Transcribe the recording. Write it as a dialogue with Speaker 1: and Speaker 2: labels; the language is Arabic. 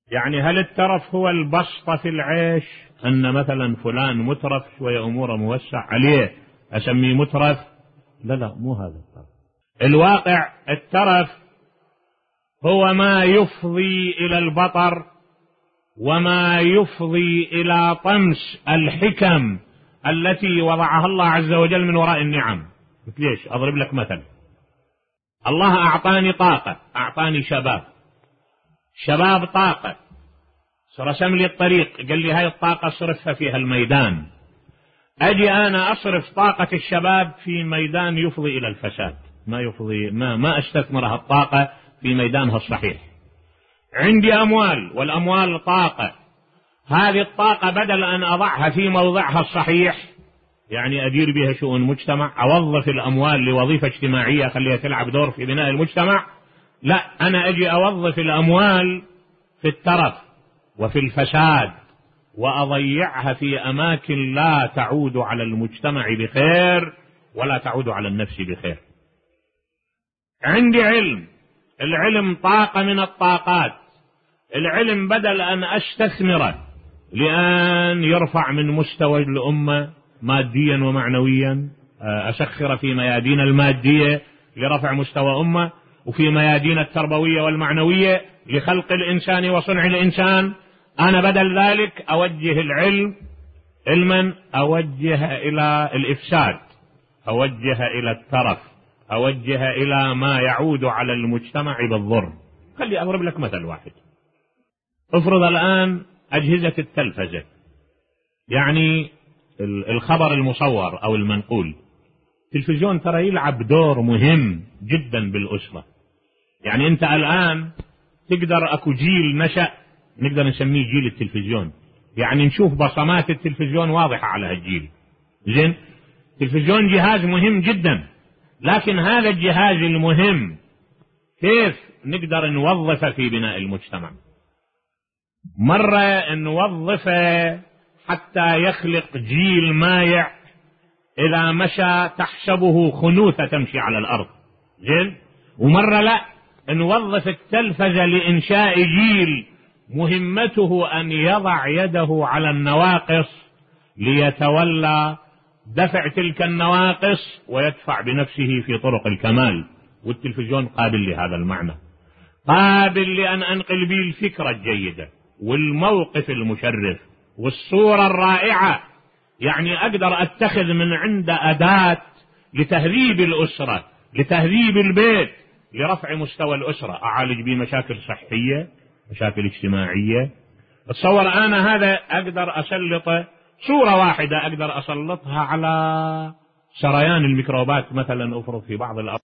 Speaker 1: يعني هل الترف هو البسطة في العيش، أن مثلا فلان مترف شوية أموره موسع عليه أسميه مترف؟ لا لا، مو هذا الترف. الواقع الترف هو ما يفضي إلى البطر وما يفضي إلى طمس الحكم التي وضعها الله عز وجل من وراء النعم. مثل ليش؟ أضرب لك مثل. الله أعطاني طاقة، أعطاني شباب طاقة، رسم لي الطريق، قال لي هاي الطاقة صرفها في هالميدان. أجي أنا أصرف طاقة الشباب في ميدان يفضي إلى الفساد، ما يفضي، ما أستثمر الطاقة في ميدانها الصحيح. عندي أموال، والأموال طاقة، هذه الطاقة بدل أن أضعها في موضعها الصحيح، يعني أدير بها شؤون مجتمع، أوظف الأموال لوظيفة اجتماعية خليها تلعب دور في بناء المجتمع، لا، أنا أجي أوظف الأموال في الترف وفي الفساد، وأضيعها في أماكن لا تعود على المجتمع بخير ولا تعود على النفس بخير. عندي علم، العلم طاقة من الطاقات، العلم بدل أن أستثمره لأن يرفع من مستوى الأمة ماديا ومعنويا، أسخر في ميادين المادية لرفع مستوى أمة، وفي ميادين التربوية والمعنوية لخلق الإنسان وصنع الإنسان، أنا بدل ذلك أوجه العلم علما، أوجه إلى الإفساد، أوجه إلى الترف، أوجه إلى ما يعود على المجتمع بالضر. خلي أضرب لك مثل واحد. افرض الآن أجهزة التلفزة، يعني الخبر المصور أو المنقول، التلفزيون ترى يلعب دور مهم جدا بالأسرة. يعني أنت الآن تقدر، أكو جيل نشأ نقدر نسميه جيل التلفزيون، يعني نشوف بصمات التلفزيون واضحة على هالجيل. زين، التلفزيون جهاز مهم جدا، لكن هذا الجهاز المهم كيف نقدر نوظفه في بناء المجتمع؟ مرة نوظفه حتى يخلق جيل مايع، إذا مشى تحسبه خنوثة تمشي على الأرض. زين، ومرة لا، نوظف التلفزة لإنشاء جيل مهمته أن يضع يده على النواقص ليتولى دفع تلك النواقص ويدفع بنفسه في طرق الكمال. والتلفزيون قابل لهذا المعنى، قابل لأن أنقل به الفكرة الجيدة والموقف المشرف والصورة الرائعة. يعني أقدر أتخذ من عند أداة لتهذيب الأسرة، لتهذيب البيت، لرفع مستوى الأسرة، أعالج به مشاكل صحية، مشاكل اجتماعية. اتصور أنا هذا أقدر أسلطه، صورة واحدة أقدر أسلطها على سريان الميكروبات مثلا، أفرض في بعض الأرض